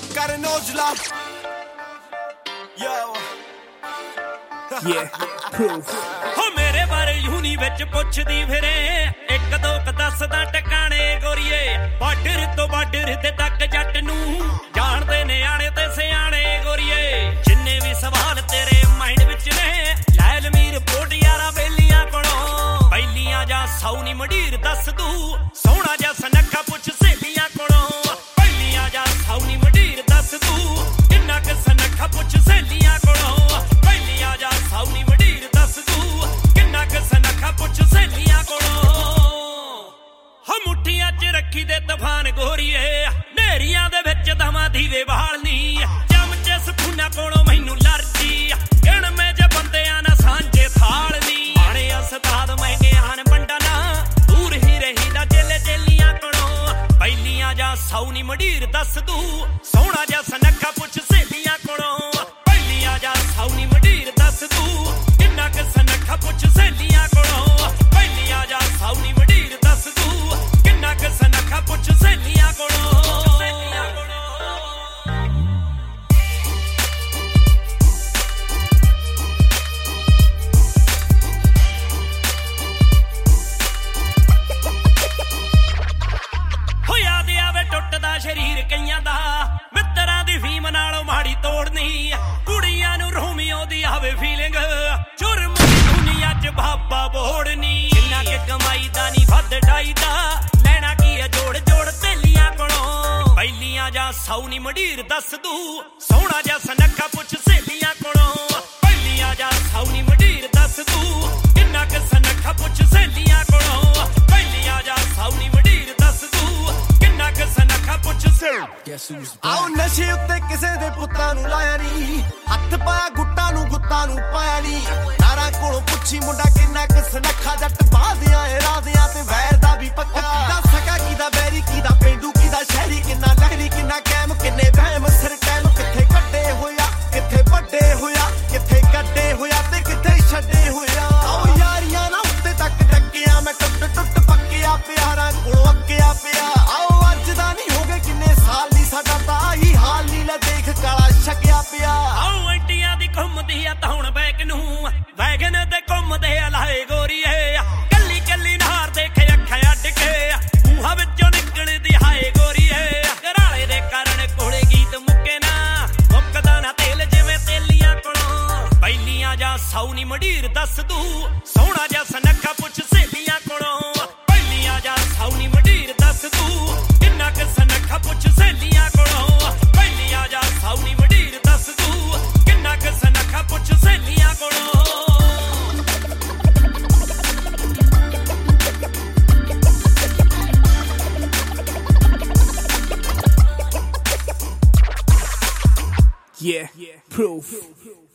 ਕਰ ਨੌਜਲਾ ਹੋ ਮੇਰੇ ਬਾਰੇ ਯੂਨੀ ਵਿੱਚ ਪੁੱਛਦੀ ਫਿਰੇ ਇੱਕ ਦੋ ਕ ਦੱਸਦਾ ਟਿਕਾਣੇ ਗੋਰੀਏ ਬਾਰਡਰ ਤੋਂ ਬਾਰਡਰ ਤੇ ਤੱਕ ਜੱਟ ਨੂੰ ਜਾਣਦੇ ਨਿਆਣੇ ਤੇ ਸਿਆਣੇ ਗੋਰੀਏ ਜਿੰਨੇ ਵੀ ਸਵਾਲ ਤੇਰੇ ਮਾਈਂਡ ਵਿੱਚ ਨੇ ਲੈ ਲਮੀ ਰਿਪੋਰਟ ਯਾਰਾ ਬੇਲੀਆਂ ਕੋਲੋਂ ਪਹਿਲੀਆਂ ਜਾਂ ਸੌਣੀ ਮੰਡੀਰ ਦੱਸ ਦੂ ਸੋਹਣਾ ਜਾਂ ਸਨੱਖਾ ਪੁੱਛ ਸਹੇਲੀਆਂ ਕੋਲੋਂ ਪਹਿਲੀਆਂ ਜਾਂ ਸੌਣੀ ਮੰਡੀਰ ਦੱਸ ਦੂ ਕਿੰਨਾ ਕ ਸਨੱਖਾ ਪੁੱਛ ਸਹੇਲੀਆਂ ਕੋਲੋਂ ਪਹਿਲੀਆਂ ਜਾਂ ਸੌਣੀ ਮੰਡੀਰ ਦੱਸ ਦੂ ਕਿੰਨਾ ਕ ਸਨੱਖਾ ਪੁੱਛ ਸਹੇਲੀਆਂ ਕੋਲੋਂ ਹੋ ਮੁੱਠੀਆਂ 'ਚ ਰੱਖੀ ਦੇ ਤੂਫਾਨ ਗੋਰੀਏ ਨੇਰੀਆਂ ਦੇ ਵਿੱਚ ਦਵਾਂ ਦੀਵੇ ਬਾਲਨੀ ਚਮਚੇ ਸਪੂਨਾ ਕੋਲੋਂ ਮੈਨੂੰ ਲਰਜੀ ਗਿਣ ਮੈਂ ਜੇ ਬੰਦਿਆਂ ਨਾ ਸਾਂਝੇ ਥਾਲਨੀ ਆਣੇ ਉਸਤਾਦ ਮਹਿੰਗੇ ਆਣ ਬੰਡਾ ਨਾ ਦੂਰ ਹੀ ਰਹੀਦਾ ਜੇਲੇ ਜੇਲੀਆਂ ਕੋਲੋਂ ਪਹਿਲੀਆਂ ਜਾਂ ਸੌਣੀ ਮੰਡੀਰ ਦੱਸ ਦੂ ਸੋਹਣਾ ਜਾਂ ਸਨੱਖਾ ਪੁੱਛ ਸਹੇਲੀਆਂ ਕੋਲੋਂ ਪਹਿਲੀਆਂ ਜਾਂ ਸੌਣੀ ਮੰਡੀਰ ਦੱਸ ਦੂ ਕਿੰਨਾ ਕ ਸਨੱਖਾ ਪੁੱਛ ਸਹੇਲੀਆਂ ਕੋਲੋਂ ਪਹਿਲੀਆਂ ਜਾਂ ਸੌਣੀ ਮੰਡੀਰ ਦੱਸ ਦੂ ਕਿੰਨਾ ਕ ਸਨੱਖਾ ਪੁੱਛ ਸਹੇਲੀਆਂ ਕੋਲੋਂ ਟੁੱਟਦਾ ਸ਼ਰੀਰ ਕਈਆਂ ਦਾ ਮਿੱਤਰਾਂ ਦੀ ਫੀਮ ਨਾਲੋਂ ਮਾੜੀ ਤੋੜਨੀ ਕੁੜੀਆਂ ਨੂੰ ਰੋਮੀਓ ਦੀ ਆਵੇ ਫੀਲਿੰਗ ਜੁਰਮ ਦੀ ਦੁਨੀਆ 'ਚ ਬਾਬਾ ਬੋੜਨੀ ਜਿੰਨਾ ਕਿ ਕਮਾਈ ਦਾ ਨਹੀਂ ਵੱਧ ਡਾਈਦਾ ਲੈਣਾ ਕੀ ਹੈ ਜੋੜ ਜੋੜ ਤੇਲੀਆਂ ਕੋਲੋਂ ਪਹਿਲੀਆਂ ਜਾਂ ਸੌਣੀ ਮੰਡੀਰ ਦੱਸ ਦੂ ਸੋਹਣਾ ਜਾਂ ਸਨੱਖਾ ਪੁੱਛ ਸਹੇਲੀਆਂ ਕੋਲੋਂ ਪਹਿਲੀਆਂ ਜਾਂ ਸੌਣੀ ਮੰਡੀਰ ਦੱਸ ਦੂ ਕਿੰਨਾ ਕ ਸਨੱਖਾ ਪੁੱਛ ਸਹੇਲੀਆਂ ਕੋਲੋਂ ਪਹਿਲੀਆਂ ਜਾਂ ਸੌਣੀ ਮੰਡੀਰ ਦੱਸ ਦੂ ਕਿੰਨਾ ਕ ਸਨੱਖਾ ਪੁੱਛ ਆਓ ਨਸ਼ੇ ਉੱਤੇ ਕਿਸੇ ਦੇ ਪੁੱਤਾਂ ਨੂੰ ਲਾਇਆ ਨੀ ਹੱਥ ਪਾਇਆ ਗੁੱਟਾਂ ਨੂੰ ਪਾਇਆ ਨੀ ਤਾਰਾਂ ਕੋਲੋਂ ਪੁੱਛੀ ਮੁੰਡਾ ਕਿੰਨਾ ਕ ਸਨੱਖਾ ਜੱਟ ਬਾਦਿਆਂ ਏ ਰਾਦਿਆਂ ਤੇ ਵੈਰ ਦਾ ਵੀ ਪੱਕਾ ਕਿਦਾ ਸਕਾ ਕਿਦਾ ਬੈਰੀ ਕਿਦਾ ਪੇਂਡੂ ਕਿਦਾ ਸ਼ਹਿਰੀ ਕਿੰਨਾ ਲਹਿਰੀ ਕਿੰਨਾ ਕੈਮ ਕਿੰਨੇ ਵਹਿਮ ਸਿਰ ਟਾਈਮ ਕਿੱਥੇ ਕੱਢੇ ਹੋਇਆ ਕਿੱਥੇ ਵੱਡੇ ਹੋਇਆ ਕਿੱਥੇ ਕੱਢੇ ਹੋਇਆ ਤੇ ਕਿੱਥੇ ਛੱਡੇ ਹੋਇਆ ਆਓ ਯਾਰੀਆਂ ਨਾ ਉੱਤੇ ਤੱਕ ਡੱਕਿਆ ਮੈਂ ਟੁੱਟ ਪੱਕਿਆ ਪਿਆਰਾਂ ਕੋਲੋਂ ਅੱਕਿਆ ਪਿਆ ਆਓ ਅੱਜ ਦਾ ਨਹੀਂ ਹੋ ਗਏ ਕਿੰਨੇ ਸਾਲ ਨੀ ਸਾਡਾ ਤਾਂ ਆਹੀ ਹਾਲ ਨੀ ਲੈ ਦੇਖ ਕਾਲਾ ਛਕਿਆ ਪਿਆ ਆਓ ਐਂਟੀਆਂ ਦੀ ਘੁੰਮਦੀ ਆ ਤਾਂ ਹੁਣ ਬੈਕ ਨੂੰ ਵੈਗਨ ਤੇ ਘੁੰਮਦੇ ਆ ਲਾਏ ਗੋਰੀਏ ਕੱਲੀ ਕੱਲੀ ਨਹਾਰ ਦੇਖ ਅੱਖਾਂ ਅੱਡ ਕੇ ਮੂੰਹਾਂ ਵਿੱਚੋਂ ਨਿਕਲਦੀ ਹਾਏ ਗੋਰੀਏ ਘਰਾਲੇ ਦੇ ਕਾਰਨ ਕੋਲੇ ਗੀਤ ਮੁੱਕੇ ਨਾ ਮੁੱਕਦਾ ਨਾ ਤੇਲ ਜਿਵੇਂ ਤੇਲੀਆਂ ਕੋਲੋਂ ਪਹਿਲੀਆਂ ਜਾਂ ਸੌਣੀ ਮੰਡੀਰ ਦੱਸ ਦੂ ਸੋਹਣਾ ਜਾਂ ਸਨੱਖਾ ਪੁੱਛ ਸਹੇਲੀਆਂ ਕੋਲੋਂ ਪਹਿਲੀਆਂ ਜਾਂ ਸੌਣੀ ਮੰਡੀਰ ਦੱਸ ਦੂ ਕਿੰਨਾ ਕ ਸਨੱਖਾ ਪੁੱਛ ਸਹੇਲੀਆਂ ਕੋਲੋਂ ਪਹਿਲੀਆਂ ਜਾਂ ਸੌਣੀ ਮੰਡੀਰ ਦੱਸ ਦੂ ਕਿੰਨਾ ਕ ਸਨੱਖਾ ਪੁੱਛ ਸਹੇਲੀਆਂ ਕੋਲੋਂ Yeah, proof.